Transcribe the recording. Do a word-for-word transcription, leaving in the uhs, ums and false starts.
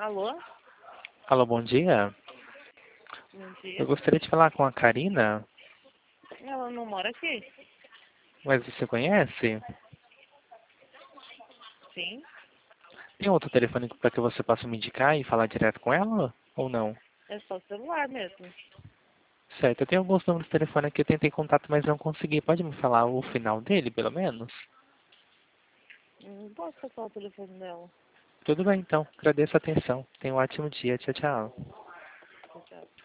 Alô? Alô, bom dia. Bom Eu dia. gostaria de falar com a Karina, Ela não mora aqui? mas você conhece? Sim. Tem outro telefone para que você possa me indicar e falar direto com ela? Ou não? É só celular mesmo. Certo, eu tenho alguns números de telefone aqui, eu tentei contato, mas não consegui. Pode me falar o final dele, pelo menos? Não posso passar o telefone dela. Tudo bem, então. Agradeço a atenção. Tenha um ótimo dia. Tchau, tchau. Tchau, tchau.